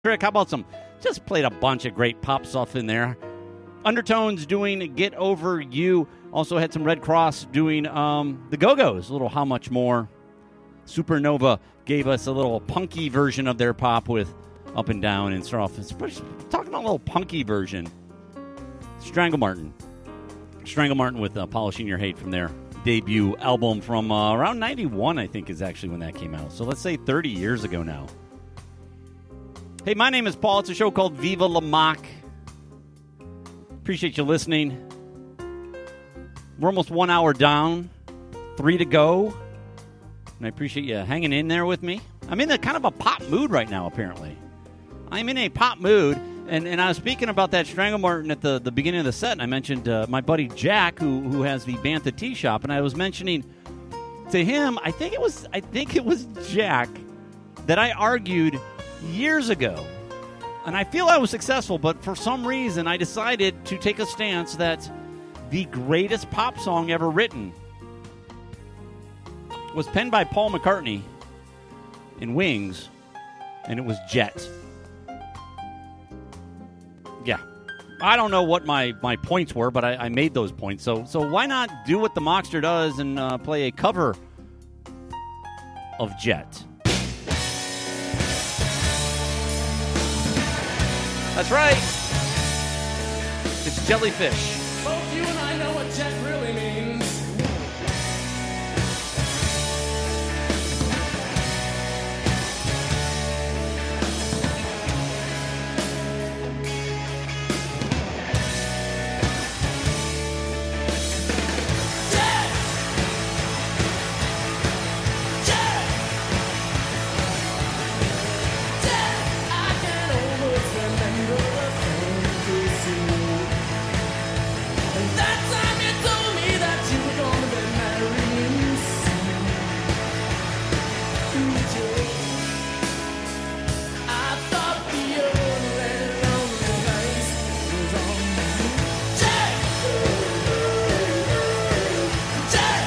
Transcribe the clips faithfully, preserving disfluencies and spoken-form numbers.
How about some, just played a bunch of great pop stuff in there. Undertones doing Get Over You. Also had some Red Cross doing um, the Go-Go's, a little How Much More. Supernova gave us a little punky version of their pop with Up and Down and start off. It's talking about a little punky version. Strangle Martin. Strangle Martin with uh, Polishing Your Hate from their debut album from uh, around ninety-one, I think, is actually when that came out. So let's say thirty years ago now. Hey, my name is Paul. It's a show called Viva La Mock. Appreciate you listening. We're almost one hour down, three to go. And I appreciate you hanging in there with me. I'm in a kind of a pop mood right now, apparently. I'm in a pop mood, and, and I was speaking about that Strangle Martin at the, the beginning of the set, and I mentioned uh, my buddy Jack, who who has the Bantha Tea Shop, and I was mentioning to him, I think it was I think it was Jack, that I argued years ago, and I feel I was successful, but for some reason I decided to take a stance that the greatest pop song ever written was penned by Paul McCartney in Wings, and it was Jet. Yeah. I don't know what my, my points were, but I, I made those points. So so why not do what the Mockster does and uh, play a cover of Jet? That's right. It's Jellyfish. Both you and I know what jet really means. Jet! Jet! Jet! I can almost remember the things we see. That time you told me that you were gonna be marrying soon. Jet. I thought the only lonely place was on you. Jet! Jet!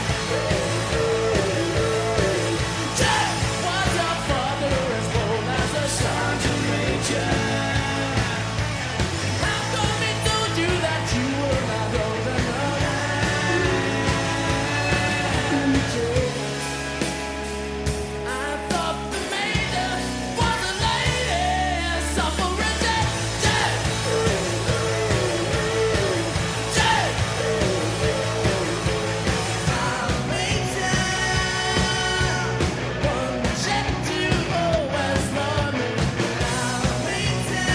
Jet! Was your father as bold as a sergeant major? How come he told you that you were not old enough? I thought the major was a lady, suffragette. Jet! Jet! My major, one jet to always love me. My major,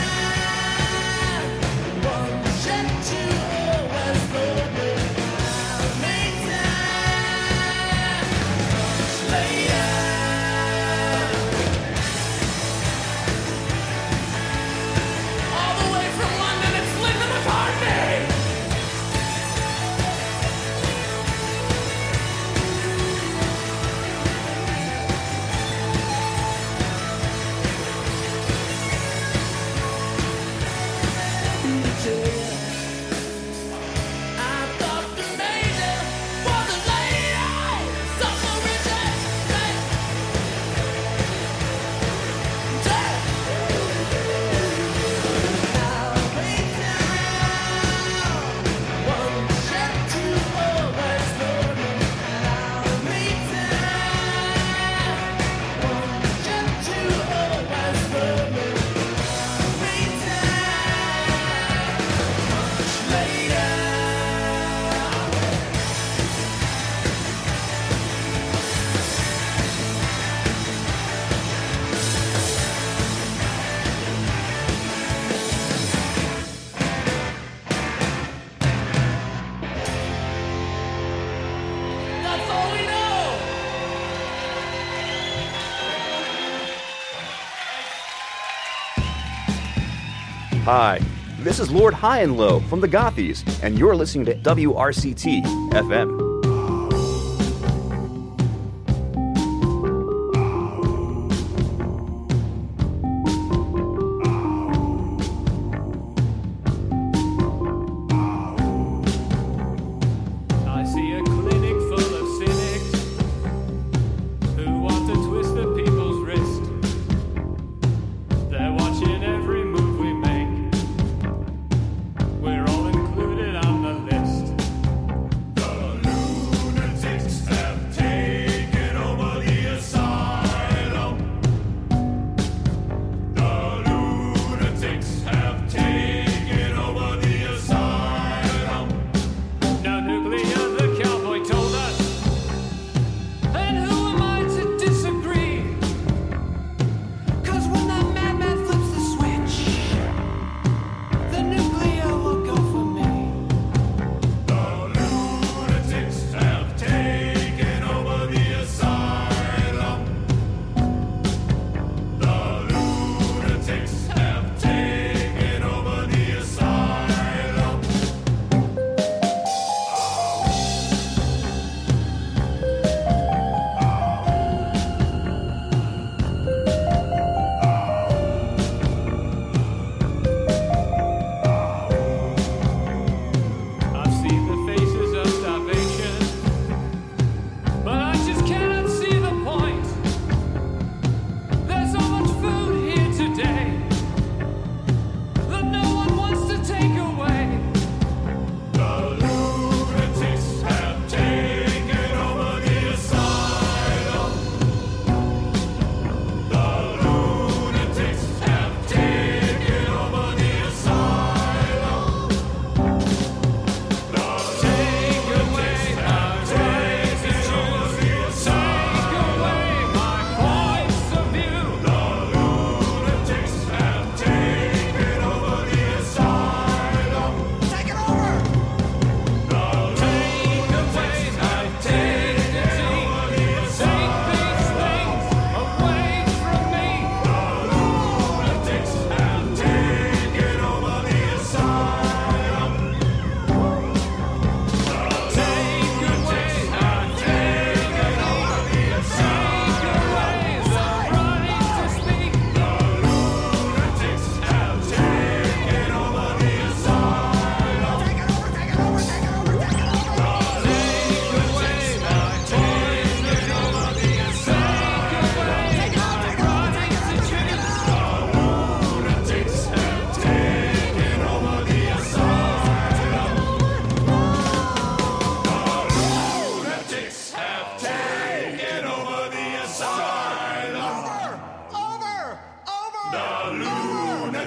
one jet to always love me. My major, much later. All the way from London, it's Linda McCartney. I thought the major was a lady, suffragette. Jet! Now major, one jet to always love me. Now major, one jet to always love me. Major, much later. That's all we know. Hi, this is Lord High and Low from the Gothies, and you're listening to W R C T F M. I see a clinic full of cynics who want to twist the people's wrist. They're watching every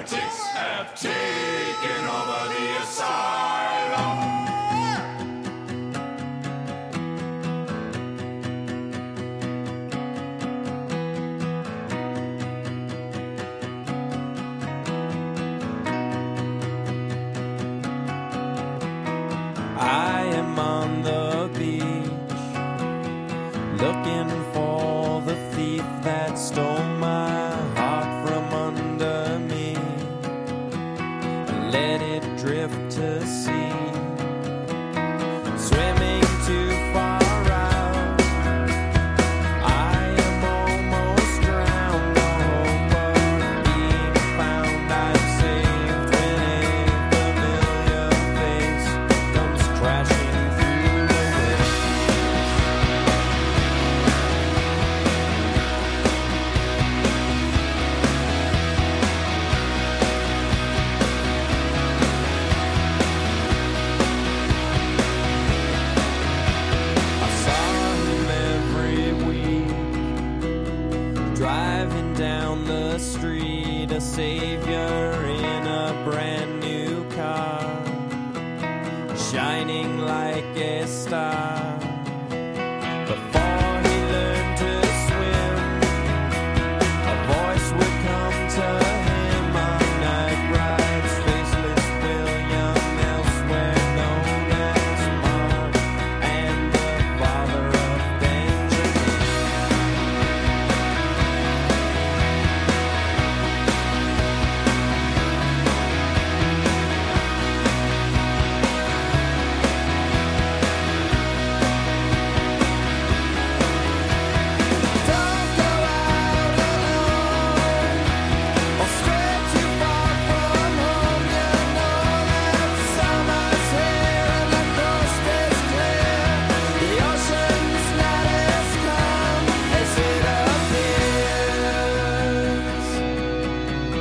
lunatics have taken over the asylum. I am on the beach, looking for the thief that stole my heart from under me, let it drift to sea, swimming too far out. I am almost drowned, no hope of being found. I'm saved when a familiar face comes crashing through the waves. I saw him every week, driving down the street, a savior in a brand new car, shining like a star. Before he learned to swim, a voice would come to him on night rides, faceless William, elsewhere known as Mark, and the father of Benjamin. Don't go out alone, or stray too far from home. You know that summer's here and the coast is clear. The ocean's not as calm as it appears.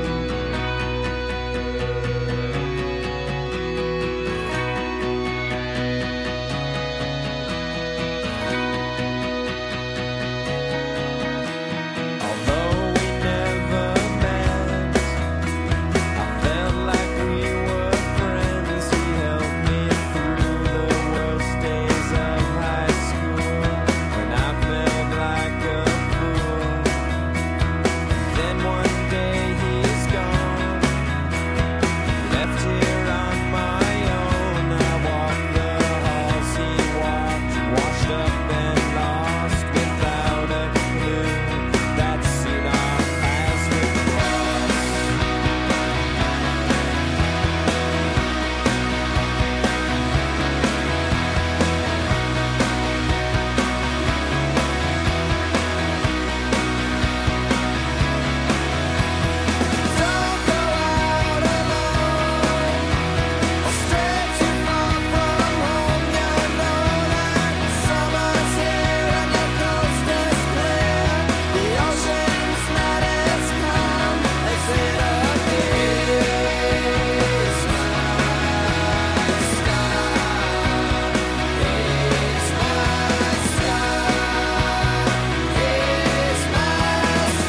Although we never met, I felt like we were friends. He helped me through the worst days of high school, when I felt like a fool. Then one day he's gone, left here on my own. I walked the halls he walked, washed up and lost without a clue that soon our paths would cross. Don't go out alone, or stray too far from home. You know that summer's here and the coast is clear. The ocean's not as calm as it appears. My star, it's my star, it's my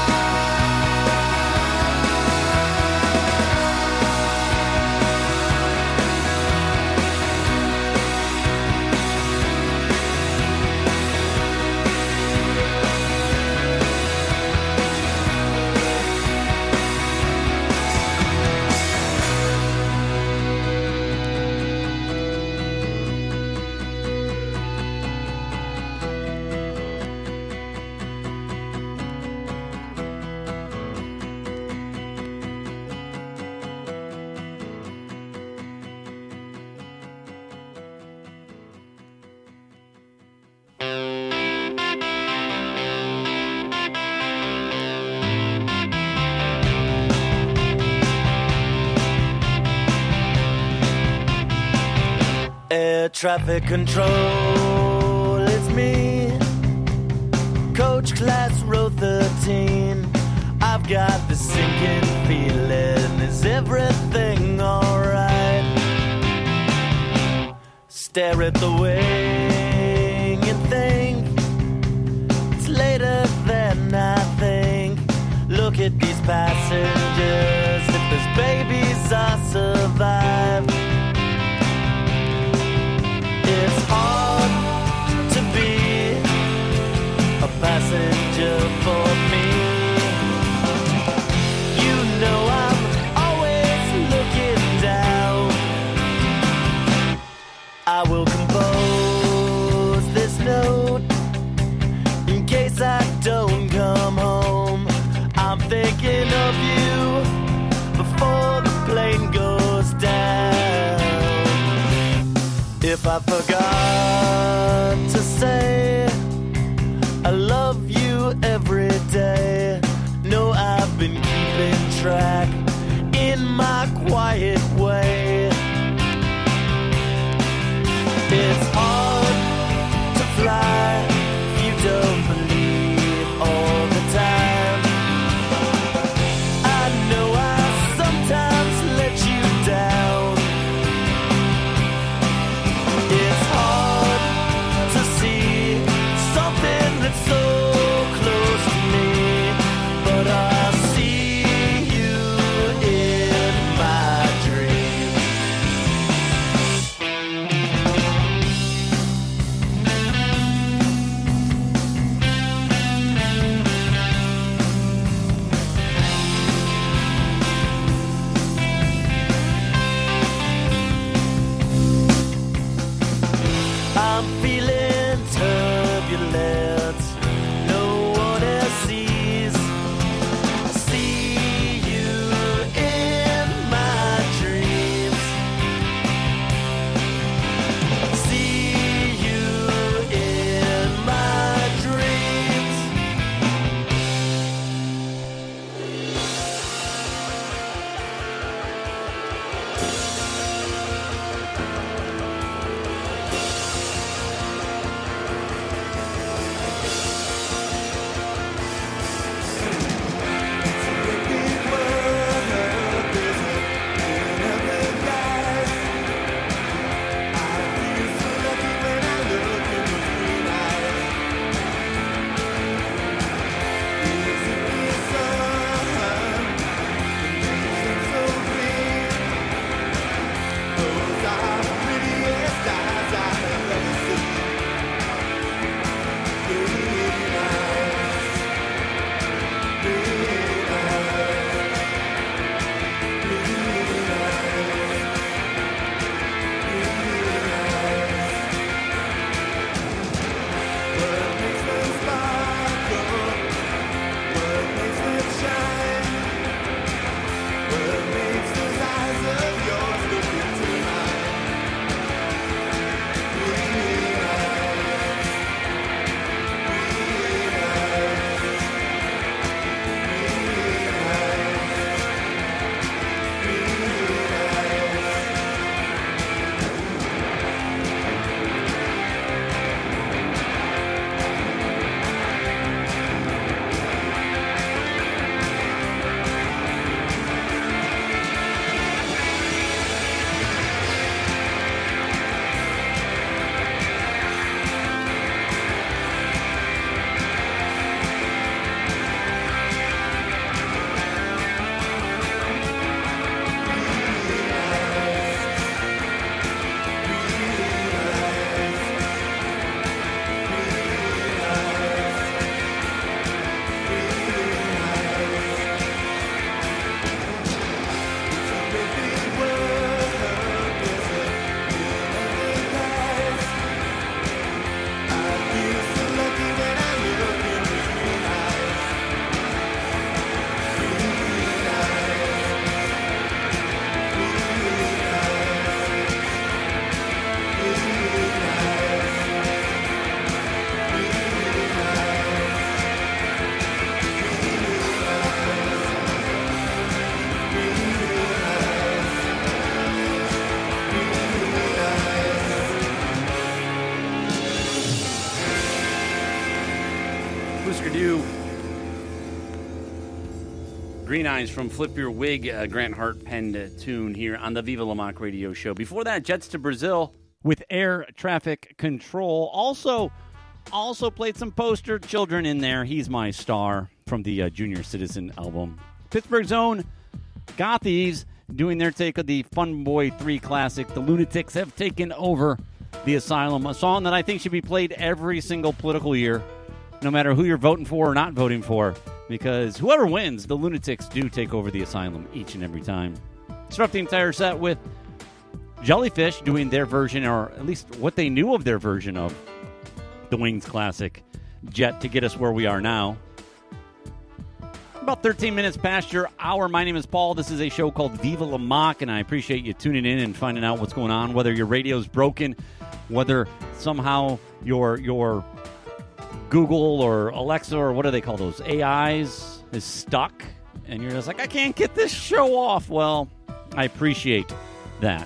Air traffic control, it's me. Coach class row thirteen. I've got the sinking feeling. Is everything alright? Stare at the wing and think it's later than I think. Look at these passengers I forgot to say I love you every day? No, I've been keeping track in my quiet way. It's hard to fly if you don't believe all the time. I know I sometimes let you down. It's hard to see something that's so close to me, but I see you in my dreams. I'm feeling turbulent. No one else sees. I see you in my dreams. See you in my dreams. Whisker Du. Green Eyes from Flip Your Wig, uh, Grant Hart penned uh, tune here on the Viva La Mock radio show. Before that, Jets to Brazil with Air Traffic Control. Also, also played some poster children in there. He's My Star from the uh, Junior Citizen album. Pittsburgh's own Gothies doing their take of the Fun Boy three classic. The Lunatics have taken over the Asylum, a song that I think should be played every single political year, no matter who you're voting for or not voting for, because whoever wins, the Lunatics do take over the Asylum each and every time. Start off the entire set with Jellyfish doing their version, or at least what they knew of their version of the Wings classic, Jet, to get us where we are now. About thirteen minutes past your hour. My name is Paul. This is a show called Viva La Mock, and I appreciate you tuning in and finding out what's going on, whether your radio's broken, Whether somehow your your Google or Alexa or what do they call those A Is is stuck, and you're just like, I can't get this show off. Well, I appreciate that.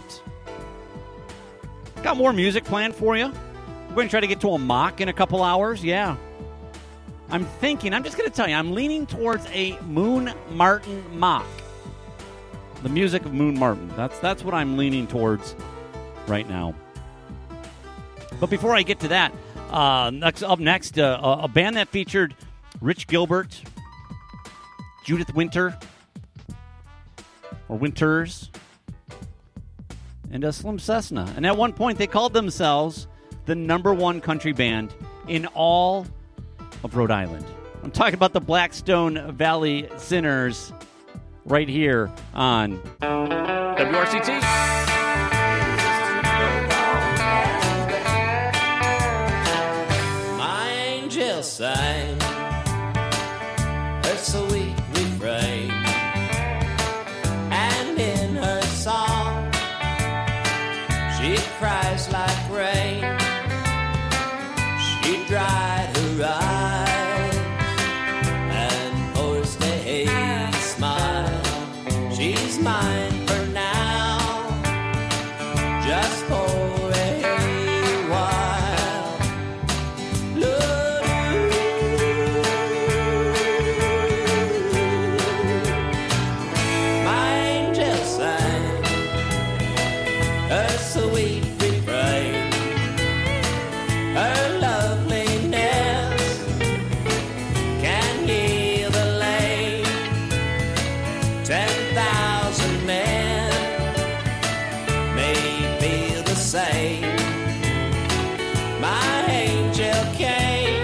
Got more music planned for you. We're going to try to get to a mock in a couple hours. Yeah. I'm thinking, I'm just going to tell you, I'm leaning towards a Moon Martin mock. The music of Moon Martin. That's that's what I'm leaning towards right now. But before I get to that, uh, next up next, uh, a, a band that featured Rich Gilbert, Judith Winter, or Winters, and uh, Slim Cessna. And at one point, they called themselves the number one country band in all of Rhode Island. I'm talking about the Blackstone Valley Sinners right here on W R C T. My angel sang her sweet refrain, and in her song she cries like rain. She dried her eyes and forced a smile. She's mine for now, just for a while. My angel sang her sweet refrain, her loveliness can heal the lame. Ten thousand men may feel the same. My angel came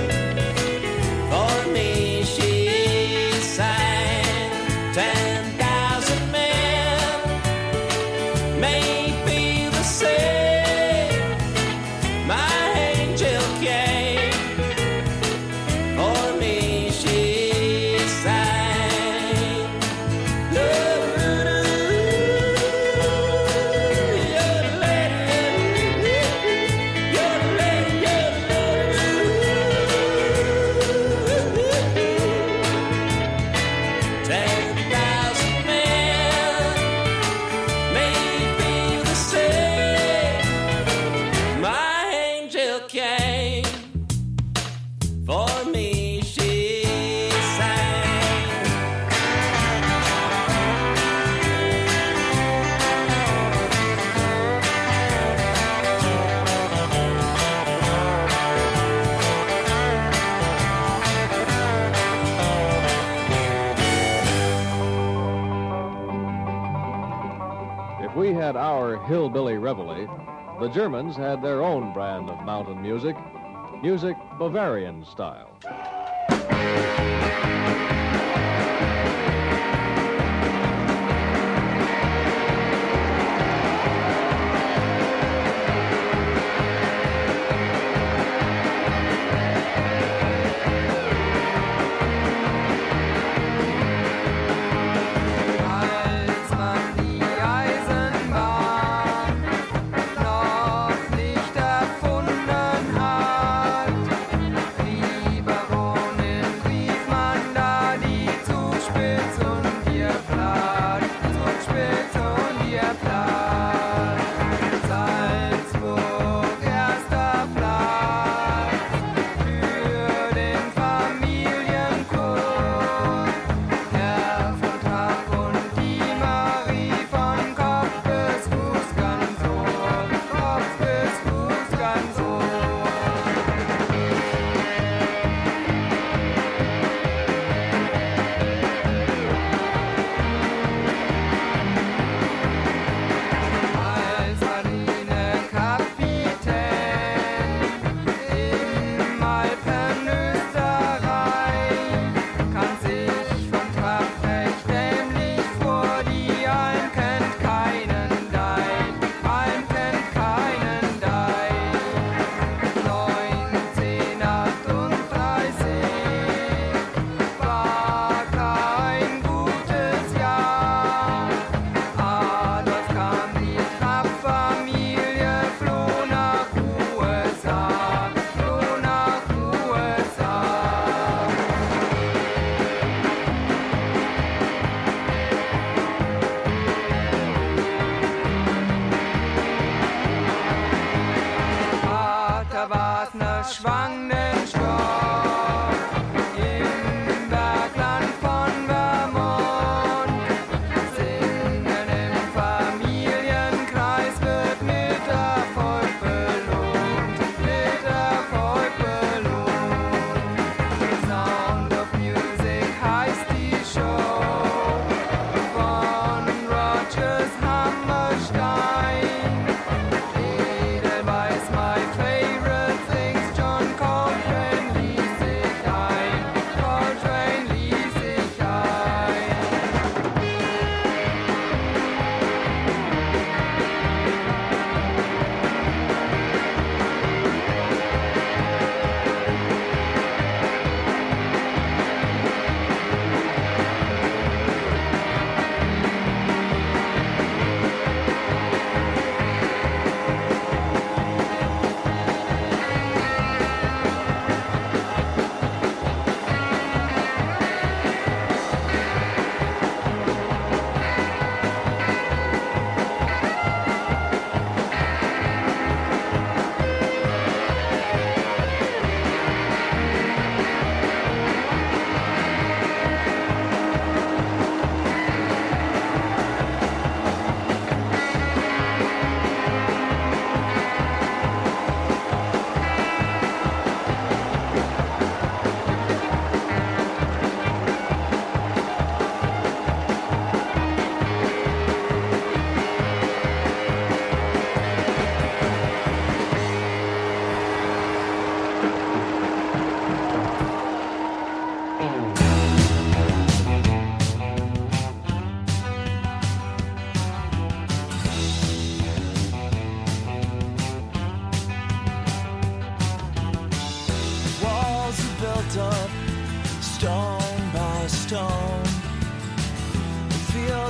for me, she sang. Ten thousand men may feel the same. My angel came for me, she sang. Ten thousand men may feel the same. My angel came for me, she sang. If we had our hillbilly reveille, the Germans had their own brand of mountain music, music Bavarian style. Als man die Eisenbahn noch nicht erfunden hat, lieber wohnen blieb man da.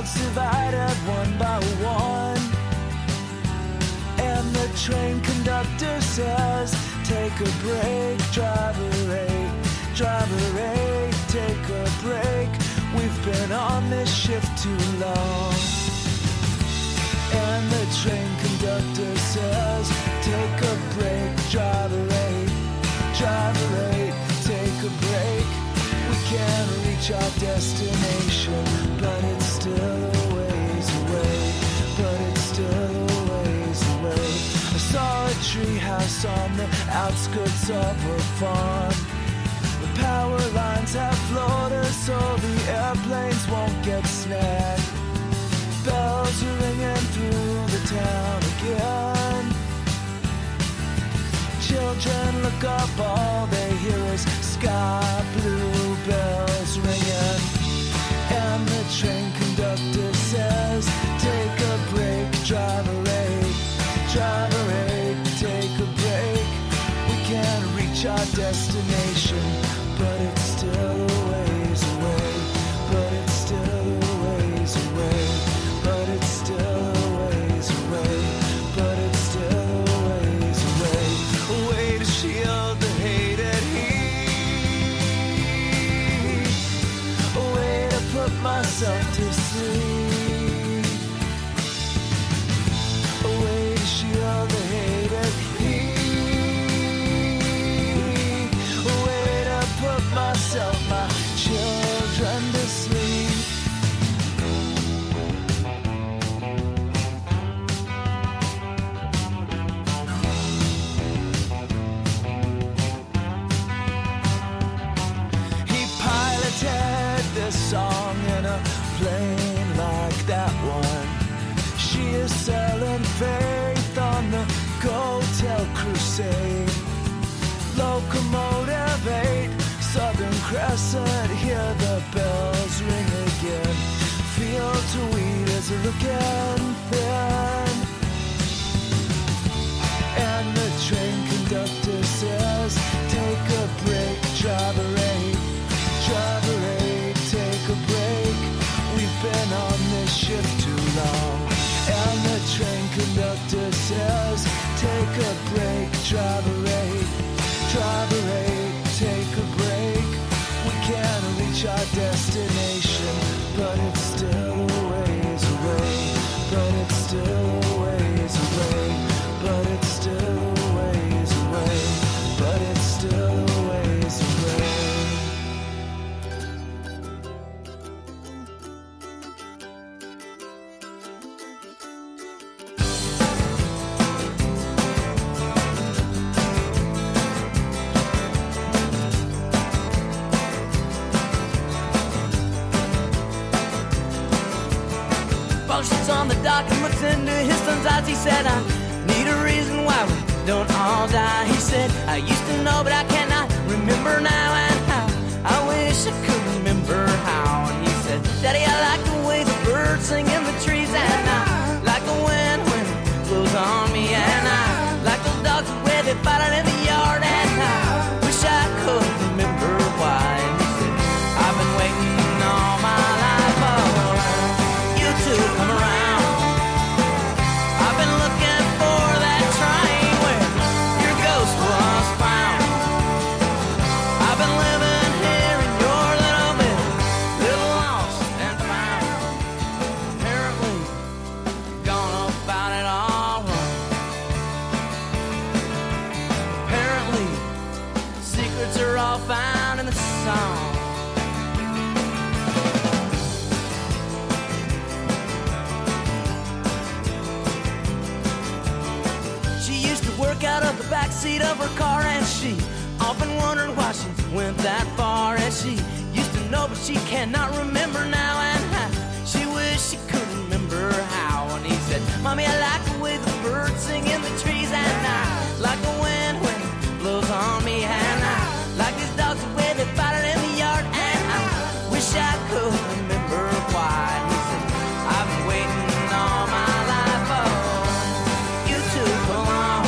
roads divided one by one. And the train conductor says, take a break, driver eight, driver eight, take a break. We've been on this shift too long. And the train conductor says, take a break, driver eight, driver eight, take a break. We can't reach our destination, but it's still a ways away, but it's still a ways away. I saw a treehouse on the outskirts of a farm. The power lines have floaters so the airplanes won't get snagged. Bells are ringing through the town again. Children look up, all they hear is sky blue bells ringing. And the train conductor says, take a break, driver eight, driver eight, take a break. We can't reach our destination, but it's still a ways away, but it's still a ways away, but it's still a ways away, but it's still a ways away. A way to shield the hated heat, a way to put myself to sleep, a way to shield the hated heat, a way to put myself, my children to sleep. He piloted this song in a plane like that one. She is selling faith on the Go-Tel crusade. Locomotive eight, Southern Crescent, hear the bells ring again. Field to wheat is looking thin. And the train conductor says, take a break, driver eight, driver eight, take a break. We've been on this shift too long. And the train conductor says, take a break, driver eight, driver eight, take a break. We can't reach our destination, but it's still a ways away, but it's still a ways away, but it's still a ways away, but it's still a ways away. Paul sits on the dock and looks into his son's eyes. He said, I need a reason why we don't all die. He said, I used to know, but I cannot remember now. And how I wish I could remember how. And he said, Daddy, I like the way the birds sing in the trees. And I like the wind when it blows on me. And I like those dogs where they fight out in the yard. And I wish I could remember why. And he said, I've been waiting all my life for you to come around. I've been looking for that train where your ghost was found. I've been living here in your little bit, little lost and found. Apparently, gone about it all wrong. Apparently, secrets are all found in the song. Work out of the backseat of her car, and she often wondered why she went that far. And she used to know, but she cannot remember now. And how she wished she could remember how. And he said, Mommy, I like the way the birds sing in the trees. And I like the wind when it blows on me. And I like these dogs the way they fight out in the yard. And I wish I could remember why. And he said, I've been waiting all my life for you to come on.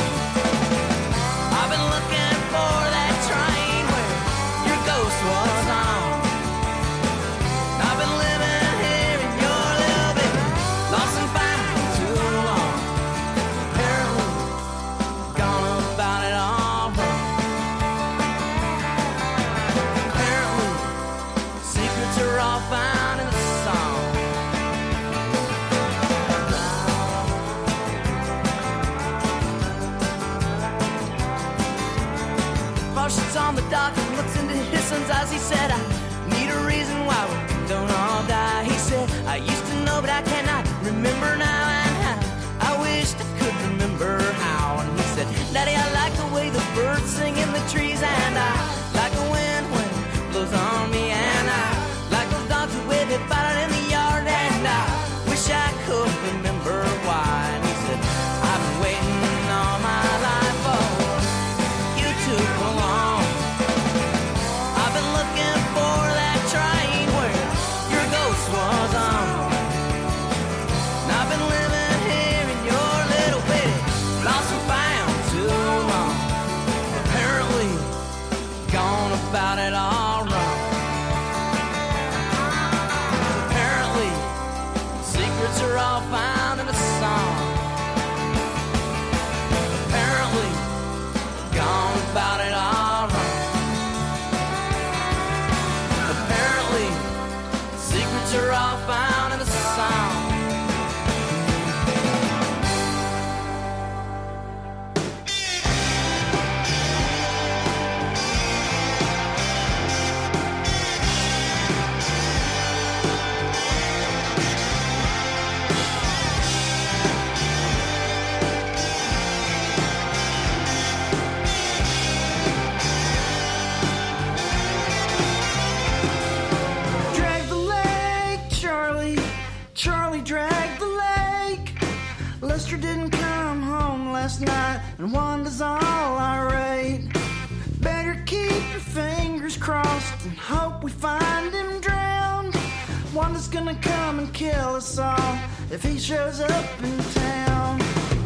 Was on. I've been living Ozzy said, I need a reason why we don't all die. He said, I used to know, but I cannot remember now and how. I wished I could remember how. And he said, Daddy, I like the way the birds sing in the trees, and I like the wind when it blows on me, and I like those dogs who wave their bite out in the yard, and I wish I could remember why. And he said, I've been waiting all my life for you to come along. I've been looking for that train where your ghost was on. And I've been living here in your little bitty lost and found too long. Apparently gone about it all wrong. Apparently secrets are all found in a song. Apparently gone about it all wrong. Apparently secrets are all found in a song. Drag the lake, Charlie. Charlie, drag the lake. Lester didn't come home last night, and Wanda's all irate. Better keep your fingers crossed and hope we find him drowned. Wanda's gonna come and kill us all if he shows up in town.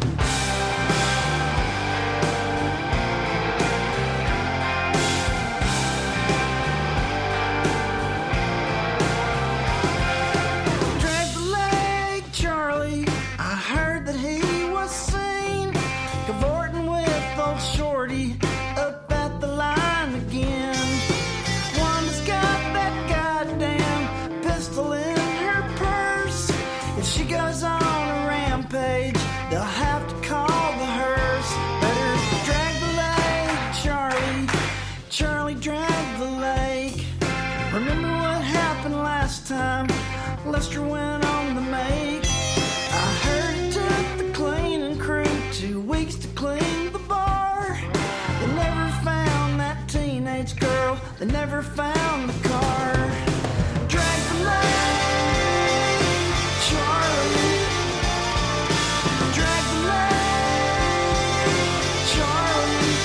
Drag the lake, Charlie. I heard that he was seen cavorting with old Shorty up at the line again. Wanda's got that goddamn pistol in her purse. If she goes on a rampage, they'll have to call the hearse. Better drag the lake, Charlie. Charlie, drag the lake. Remember what happened last time Lester went on the make? I heard it took the cleaning crew two weeks to clean the bar. They never found that teenage girl. They never found the car. Drag the lake, Charlie. Drag the lake, Charlie.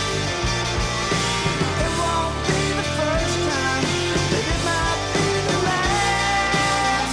It won't be the first time, but it might be the last.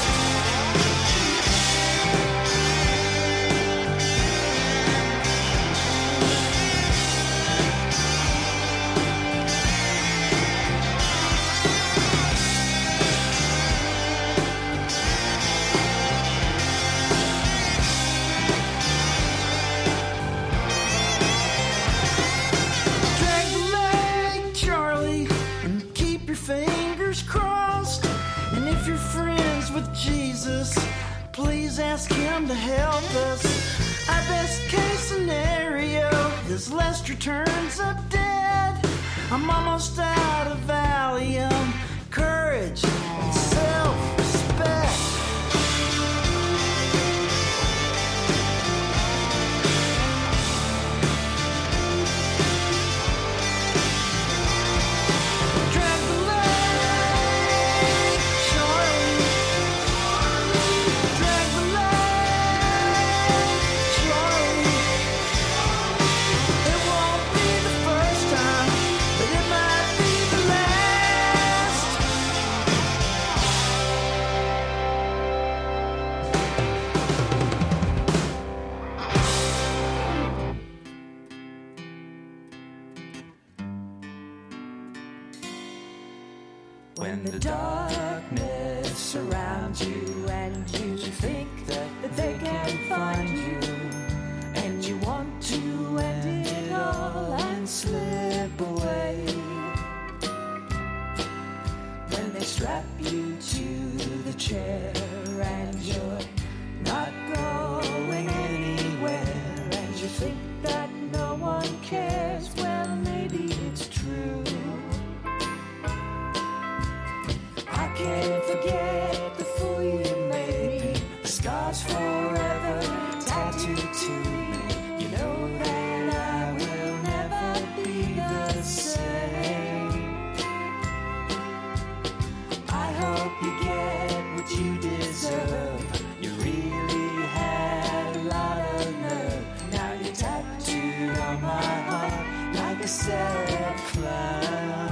Drag the lake, Charlie, and keep your fingers crossed. And if you're friends with Jesus, please ask him to help us. Our best case scenario is Lester turns up dead. I'm almost out of Valium, courage, and self-respect. Drag the lake, Charlie. Drag the lake, Charlie. It won't be the first time, but it might be the last. When the darkness surrounds you and you think that, that they can find you, and you want to end it all and slip away. When they strap you to the chair and you're not going anywhere, and you think that no one cares, well, maybe it's true. scars forever tattooed to me. You know that I will never be the same. I hope you get what you deserve. You really had a lot of nerve. Now you're tattooed on my heart like a sad clown.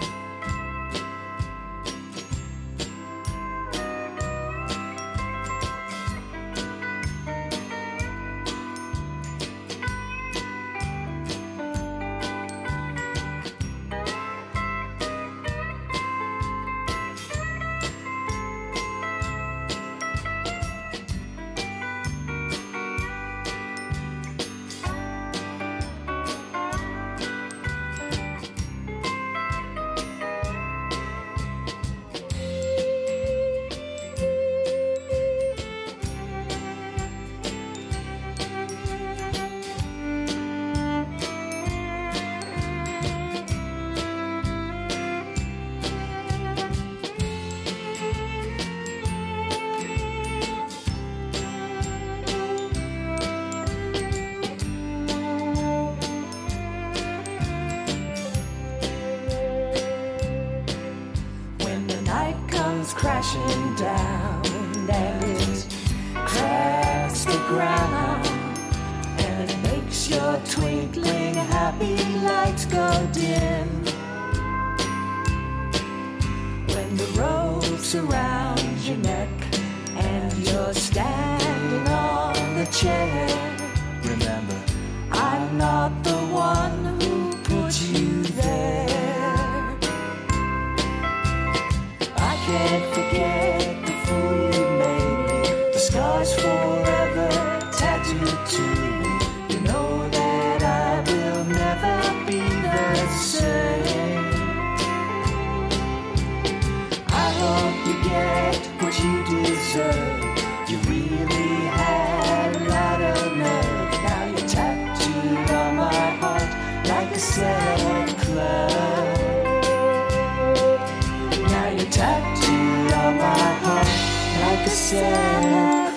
Crashing down and it cracks the ground and it makes your twinkling happy lights go dim. When the ropes around your neck and you're standing on the chair, remember, I'm not the one who put you there. Can't forget the fool you made me. The scars forever tattooed to me. You know that I will never be the same. I hope you get what you deserve. You really had a lot of nerve. Now you're tattooed on my heart like a sad cloud. Now you're tattooed on my heart like a sad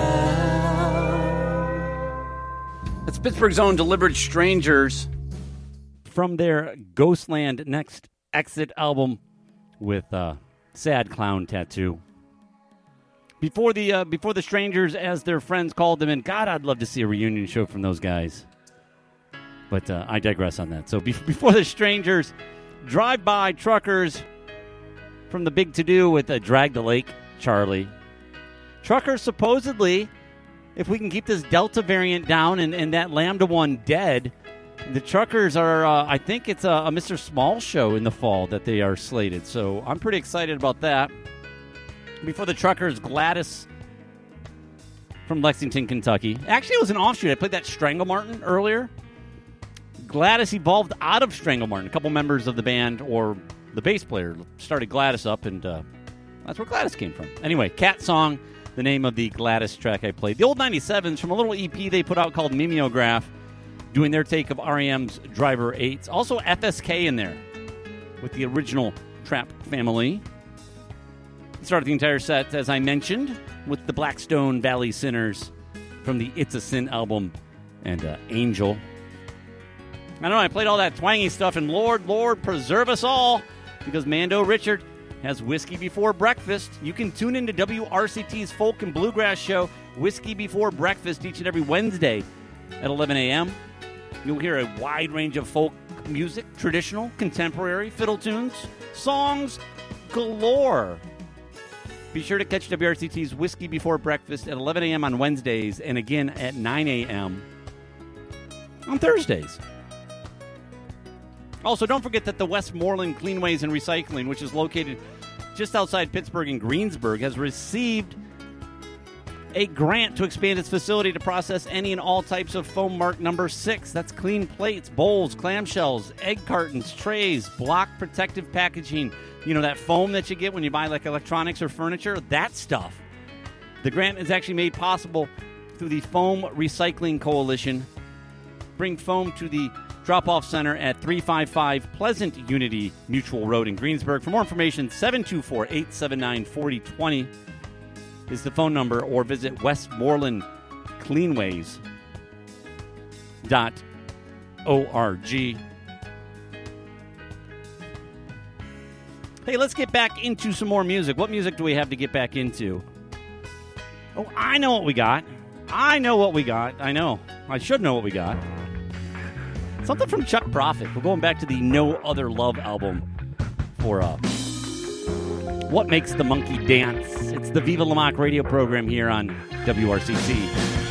cloud. That's Pittsburgh's own Deliberate Strangers from their Ghostland Next Exit album with uh, Sad Clown Tattoo. Before the uh, before the Strangers, as their friends called them, and God, I'd love to see a reunion show from those guys. But uh, I digress on that. So be- before the Strangers, Drive-By Truckers from the Big To-Do with uh, Drag the Lake, Charlie. Truckers supposedly, if we can keep this Delta variant down and, and that Lambda one dead, the Truckers are, uh, I think it's a, a Mister Small show in the fall that they are slated. So I'm pretty excited about that. Before the Truckers, Gladys from Lexington, Kentucky. Actually, it was an offshoot. I played that Strangle Martin earlier. Gladys evolved out of Strangle Martin. A couple members of the band, or the bass player, started Gladys up, and uh, that's where Gladys came from. Anyway, Cat Song, the name of the Gladys track I played. The Old ninety-sevens from a little E P they put out called Mimeograph, doing their take of R E M's Driver eights. Also F S K in there with the original Trap family. Started the entire set, as I mentioned, with the Blackstone Valley Sinners from the It's a Sin album and uh, Angel. I don't know, I played all that twangy stuff, and Lord, Lord, preserve us all, because Mando Richard has Whiskey Before Breakfast. You can tune into W R C T's Folk and Bluegrass show, Whiskey Before Breakfast, each and every Wednesday at eleven a.m. You'll hear a wide range of folk music, traditional, contemporary, fiddle tunes, songs galore. Be sure to catch W R C T's Whiskey Before Breakfast at eleven a.m. on Wednesdays, and again at nine a.m. on Thursdays. Also, don't forget that the Westmoreland Cleanways and Recycling, which is located just outside Pittsburgh in Greensburg, has received a grant to expand its facility to process any and all types of foam mark number six. That's clean plates, bowls, clamshells, egg cartons, trays, block protective packaging. You know, that foam that you get when you buy like electronics or furniture, that stuff. The grant is actually made possible through the Foam Recycling Coalition. Bring foam to the drop-off center at three five five Pleasant Unity Mutual Road in Greensburg. For more information, seven two four, eight seven nine, four zero two zero. is the phone number, or visit Westmoreland Cleanways dot org. Hey, let's get back into some more music. What music do we have to get back into? Oh, I know what we got. I know what we got. I know. I should know what we got. Something from Chuck Prophet. We're going back to the No Other Love album for uh, What Makes the Monkey Dance. It's the Viva La Mock radio program here on W R C C.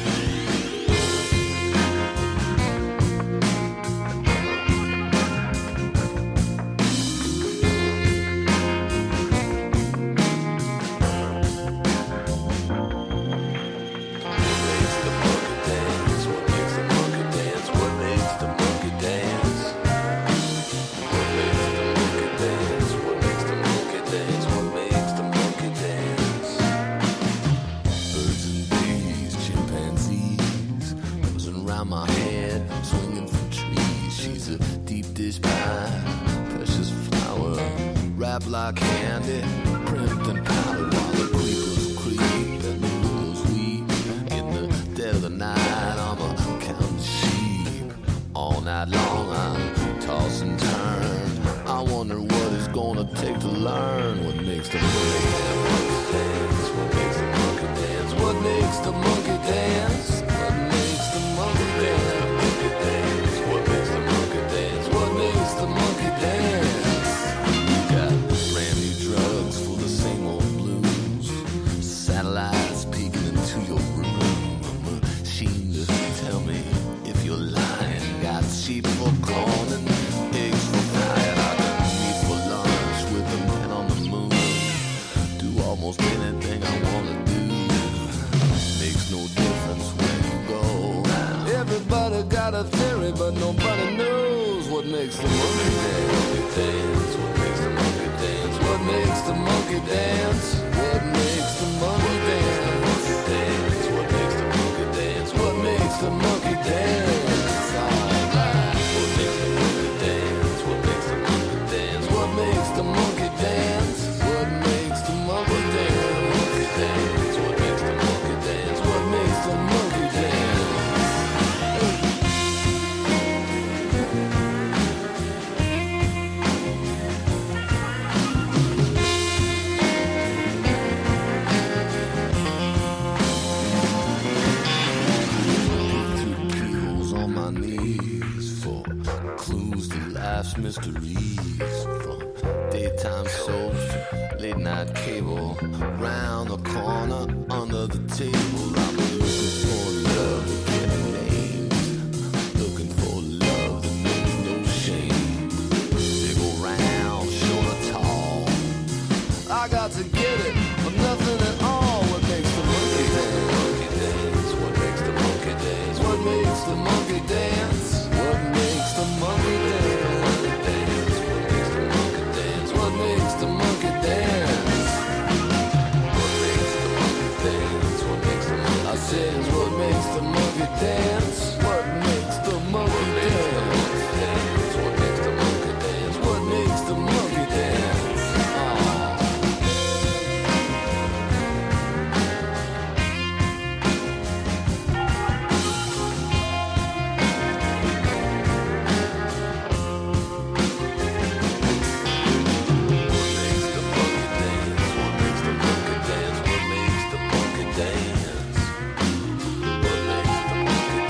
Like candy, primped and powdered while the creepers creep and the willows weep. In the dead of the night, I'm a counting sheep. All night long, I toss and turn. I wonder what it's gonna take to learn what makes the monkey dance. What makes the monkey dance? What makes the monkey dance? What makes the monkey dance? What makes the monkey dance? What makes the monkey dance? Satellites peeking into your room. A machine to tell me if you're lying. Got sheep for corn and eggs for frying. I got meat for lunch with a man on the moon. Do almost anything I wanna do. Makes no difference where you go. Everybody got a theory, but nobody knows what makes the monkey dance. What makes the monkey dance? What makes the monkey dance? What makes the monkey dance? What makes the monkey dance? What makes the monkey dance? Alright. What makes the monkey dance? What makes the monkey dance? What makes the monkey dance? What makes the monkey dance? What makes the monkey dance? What makes the monkey dance? Life's mysteries, from daytime soaps to late night cable. Round the corner, under the table, I'm looking for love to get named. Looking for love that knows no shame. Big old round, short or tall, I got to get it for nothing at all. What makes the monkey dance? What makes the monkey dance? What makes the monkey dance? What makes the monkey dance? What makes the monkey dance? What makes the monkey dance? What makes the monkey dance? I said, what makes the monkey dance? What makes the monkey dance? What makes the monkey dance? What makes the monkey dance? What makes the monkey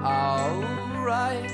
alright.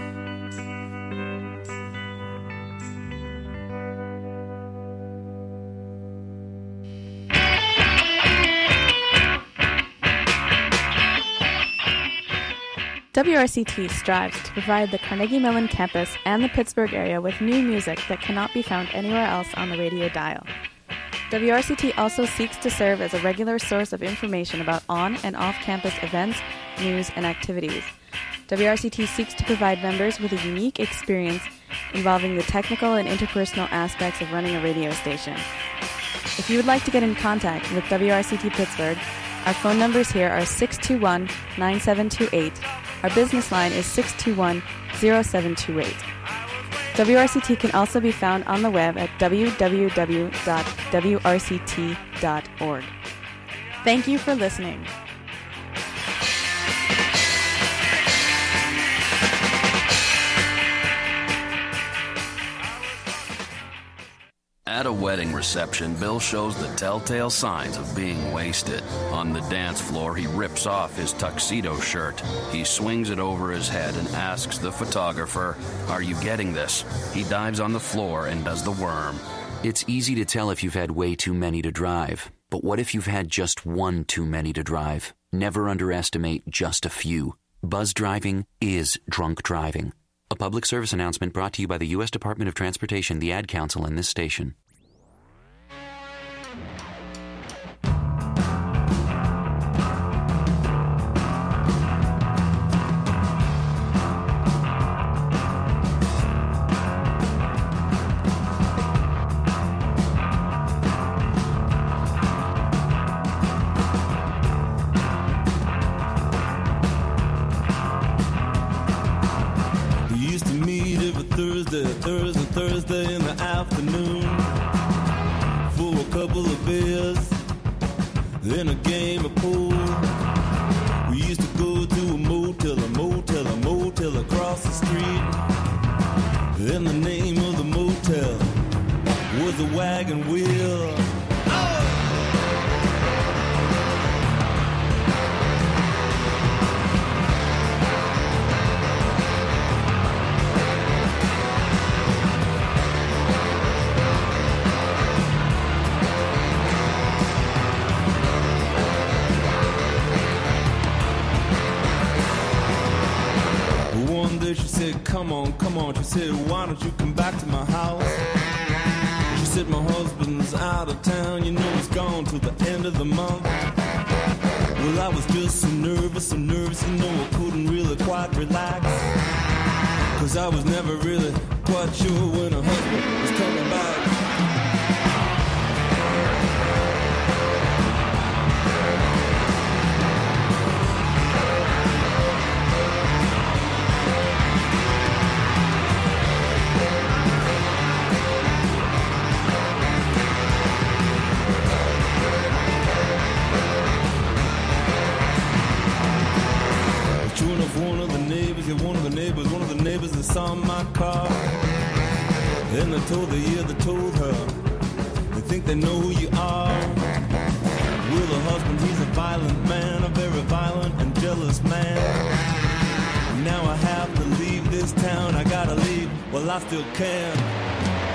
W R C T strives to provide the Carnegie Mellon campus and the Pittsburgh area with new music that cannot be found anywhere else on the radio dial. W R C T also seeks to serve as a regular source of information about on- and off-campus events, news, and activities. W R C T seeks to provide members with a unique experience involving the technical and interpersonal aspects of running a radio station. If you would like to get in contact with W R C T Pittsburgh, our phone numbers here are six two one, nine seven two eight. Our business line is six two one, zero seven two eight. W R C T can also be found on the web at w w w dot w r c t dot org. Thank you for listening. At a wedding reception, Bill shows the telltale signs of being wasted. On the dance floor, he rips off his tuxedo shirt. He swings it over his head and asks the photographer, "Are you getting this?" He dives on the floor and does the worm. It's easy to tell if you've had way too many to drive. But what if you've had just one too many to drive? Never underestimate just a few. Buzz driving is drunk driving. A public service announcement brought to you by the U S Department of Transportation, the Ad Council, and this station. Thursday, Thursday, Thursday in the afternoon for a couple of beers and a game of pool. We used to go to a motel, a motel, a motel across the street. And the name of the motel was the Wagon Wheel. She said, come on, come on. She said, why don't you come back to my house? She said, my husband's out of town. You know he's gone till the end of the month. Well, I was just so nervous, so nervous, you know I couldn't really quite relax. Cause I was never really quite sure when her husband was coming back. One of the neighbors, yeah, one of the neighbors, one of the neighbors that saw my car. Then they told the yeah, they told her, they think they know who you are. Well, the husband, he's a violent man, a very violent and jealous man. Now I have to leave this town, I gotta leave, well, I still can.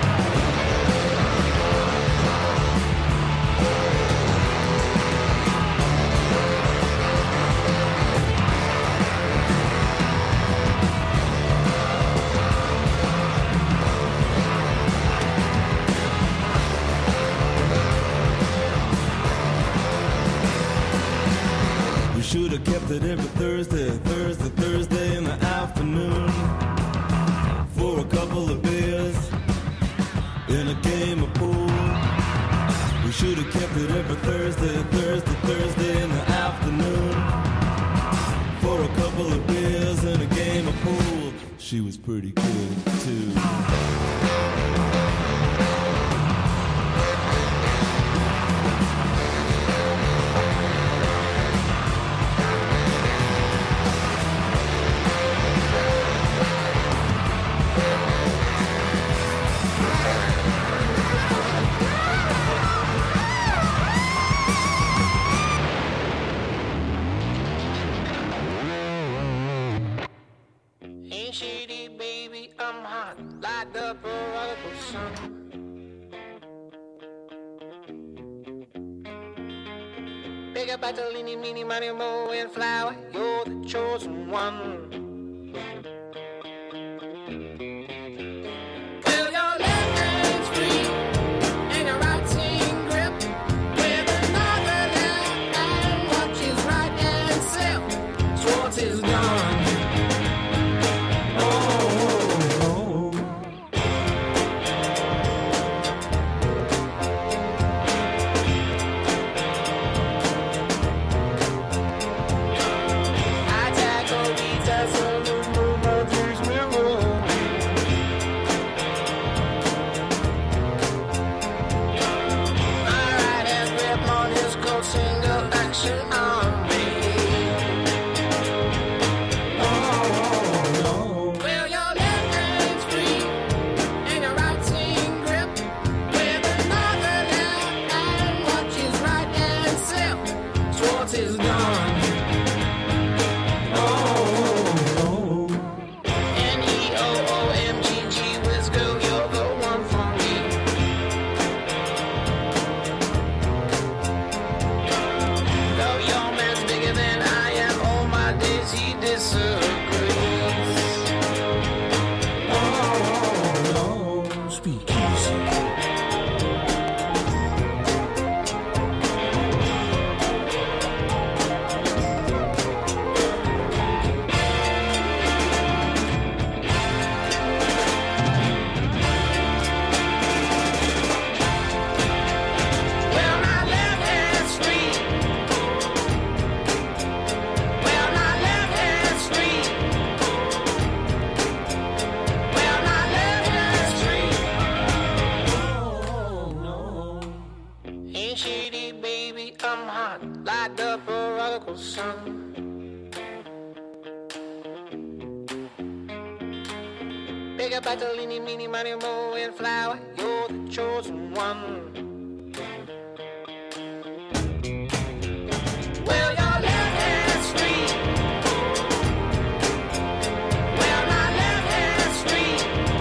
Should have kept it every Thursday, Thursday, Thursday in the afternoon for a couple of beers and a game of pool. We should have kept it every Thursday, Thursday, Thursday in the afternoon for a couple of beers and a game of pool. She was pretty good too. shady, baby, I'm hot like the prodigal son. Big up Bartolini, meeny, money, mo, and flower, you're the chosen one. Well, your left hand's free, and your right hand grip, with another left hand watches right and self. Schwartz is gone. Bartolini, meeny, money, mo, and flower, you're the chosen one. Well, your left hand's free. Well, my left hand's free.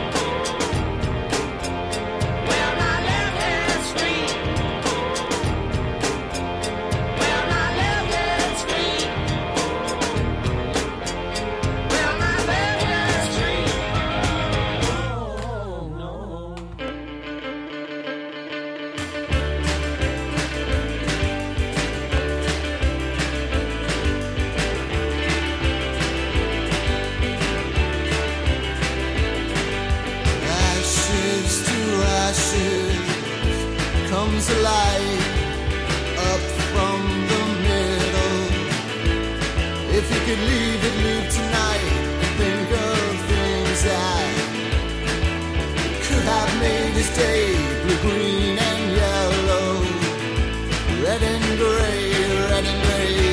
Well, my left hand's free. Well, my left hand's free. Well, my left hand's free. Comes a light up from the middle. If you could leave it, leave tonight and think of things that could have made his day. Blue, green and yellow, red and gray, red and gray.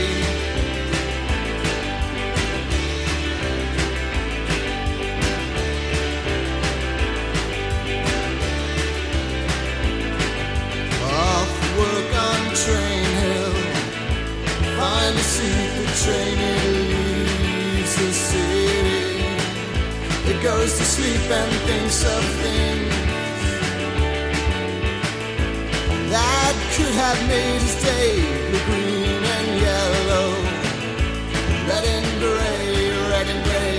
Work on Train Hill, find a secret train, it leaves the city. It goes to sleep and thinks of things that could have made his day. Blue, green and yellow, red and gray, red and gray.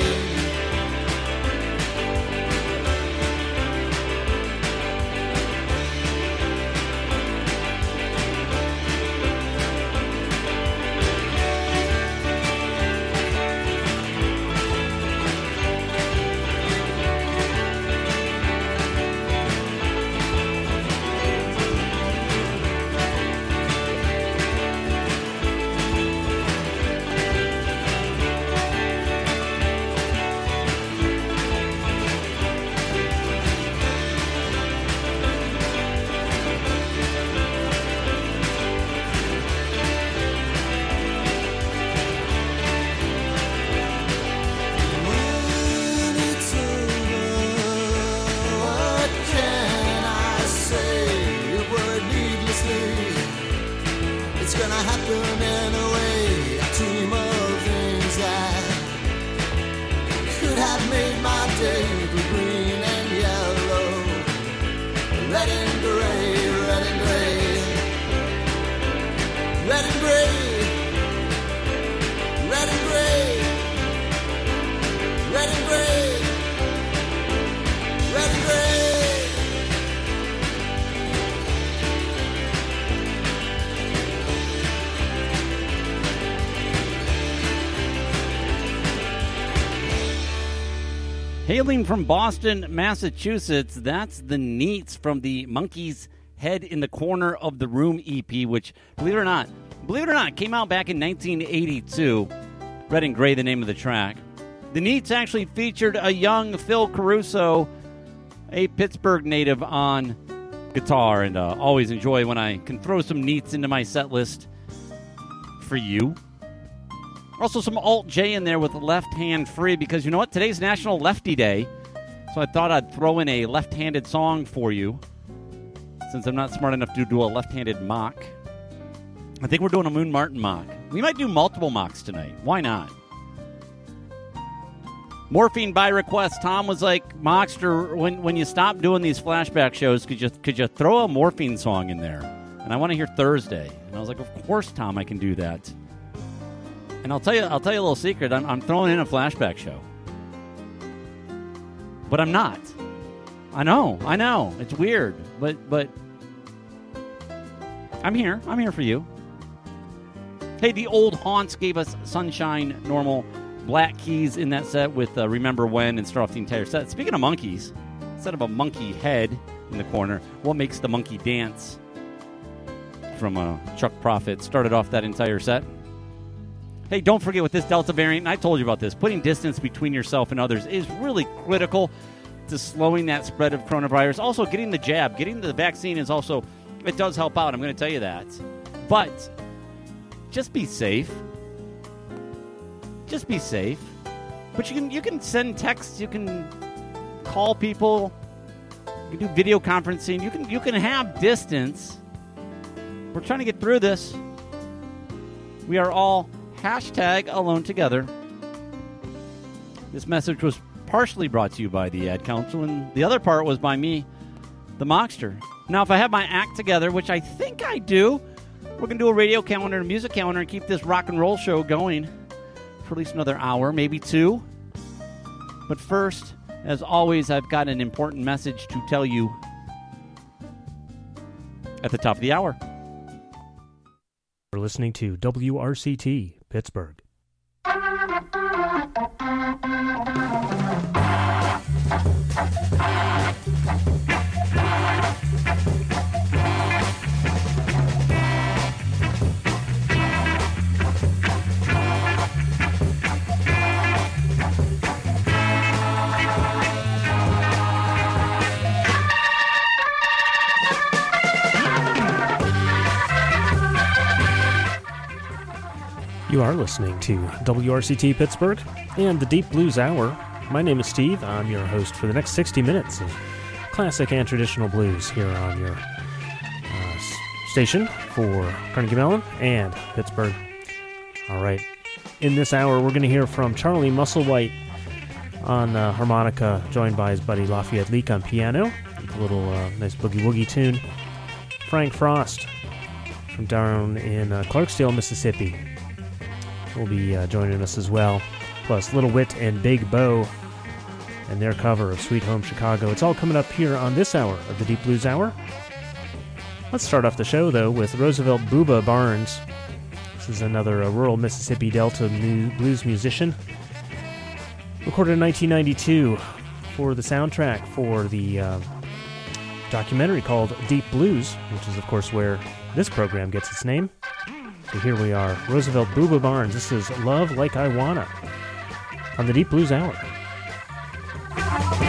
made my day through green and yellow, red and gray, red and gray, red and gray, red and gray, red and gray, red and gray. Hailing from Boston, Massachusetts, that's the Neats from the Monkeys' Head in the Corner of the Room E P, which, believe it or not, believe it or not, came out back in nineteen eighty-two. Red and Gray, the name of the track. The Neats actually featured a young Phil Caruso, a Pittsburgh native, on guitar, and uh, always enjoy when I can throw some Neats into my set list for you. Also, some Alt J in there with Left Hand Free, because you know what? Today's National Lefty Day, so I thought I'd throw in a left-handed song for you, since I'm not smart enough to do a left-handed mock. I think we're doing a Moon Martin mock. We might do multiple mocks tonight. Why not? Morphine by request. Tom was like, Mockster, when when you stop doing these flashback shows, could you could you throw a Morphine song in there? And I want to hear Thursday. And I was like, of course, Tom, I can do that. And I'll tell you, I'll tell you a little secret. I'm, I'm throwing in a flashback show, but I'm not. I know, I know, it's weird, but but I'm here. I'm here for you. Hey, the Old Haunts gave us Sunshine, Normal, Black Keys in that set with uh, Remember When, and start off the entire set. Speaking of monkeys, instead of a monkey head in the corner, what makes the monkey dance? From uh, Chuck Prophet started off that entire set. Hey, don't forget with this Delta variant, and I told you about this, putting distance between yourself and others is really critical to slowing that spread of coronavirus. Also, getting the jab, getting the vaccine is also, it does help out. I'm going to tell you that. But just be safe. Just be safe. But you can you can send texts, you can call people, you can do video conferencing, you can you can have distance. We're trying to get through this. We are all hashtag alone together. This message was partially brought to you by the Ad Council, and the other part was by me, the Mockster. Now, if I have my act together, which I think I do, we're going to do a radio calendar and a music calendar and keep this rock and roll show going for at least another hour, maybe two. But first, as always, I've got an important message to tell you at the top of the hour. We're listening to W R C T Pittsburgh. You are listening to W R C T Pittsburgh and the Deep Blues Hour. My name is Steve. I'm your host for the next sixty minutes of classic and traditional blues here on your uh, s- station for Carnegie Mellon and Pittsburgh. All right. In this hour, we're going to hear from Charlie Musselwhite on uh, harmonica, joined by his buddy Lafayette Leake on piano, with a little uh, nice boogie-woogie tune. Frank Frost from down in uh, Clarksdale, Mississippi, will be uh, joining us as well. Plus Little Wit and Big Bo and their cover of Sweet Home Chicago. It's all coming up here on this hour of the Deep Blues Hour. Let's start off the show, though, with Roosevelt Booba Barnes. This is another uh, rural Mississippi Delta mu- blues musician. Recorded in nineteen ninety-two for the soundtrack for the uh, documentary called Deep Blues, which is, of course, where this program gets its name. So here we are, Roosevelt Booba Barnes. This is Love Like I Wanna on the Deep Blues Hour.